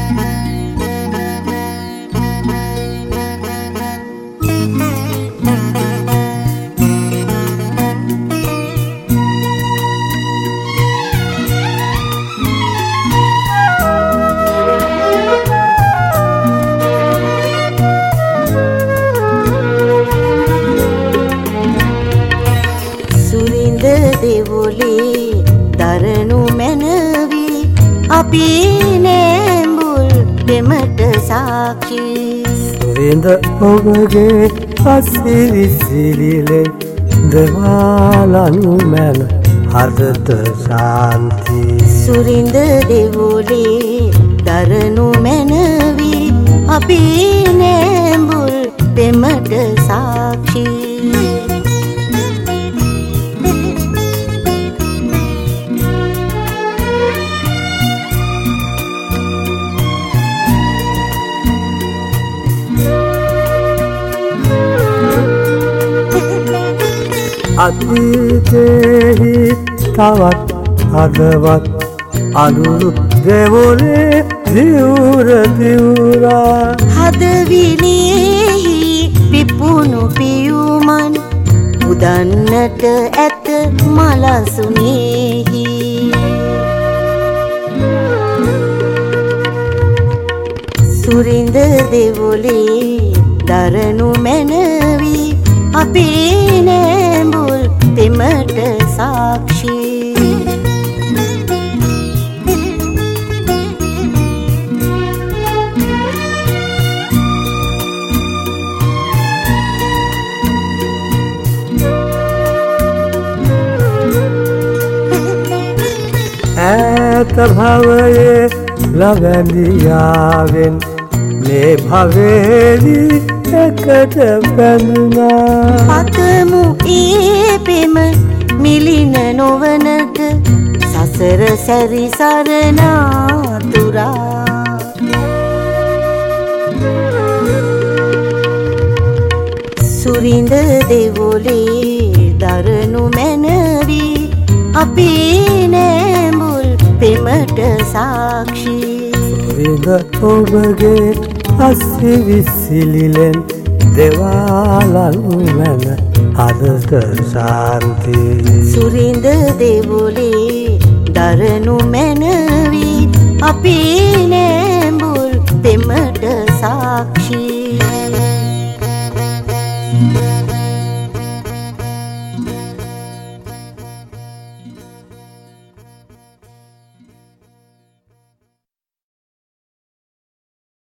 දෙවොලේ දරණු මැනවි අපි නෑඹුල් දෙමට සාක්ෂි සුරින්ද ඔබගේ අසිරිසිලිලෙන් දෙවාලනු මැන හදට ශාන්ති සුරින්ද දෙවොලේ දරණු මැනවි අපි නෑඹුල් දෙමට සාක්ෂි අතීතෙහි තවත් හදවත් අඳුරු දෙවොලේ දිවුර දිවුරා හදවිලියෙහි පිපුණු පියුමන් උදන්නට ඇත මලසුනේහි සුරින්ද දෙවොලේ දරණු මැනවි අපේ නෑඹුල් දෙමට සාක්ෂි ඈත භවයේ ලබැඳියාවෙන් මේ භවයේදී එකට පැනුණා පතමු ඒ පෙම මිලින නොවනට සසර සැරිසරනාතුරා සුරින්ද දෙවොලේ දරණු මැනවි අපි නෑඹුල් පෙමට සාක්ෂි සුරින්ද ඔබගේ අසිරිසිලිලෙන් දෙවාලනු මැන හදට ශාන්ති සුරින්ද දෙවොලේ දරණු මැනවි අපි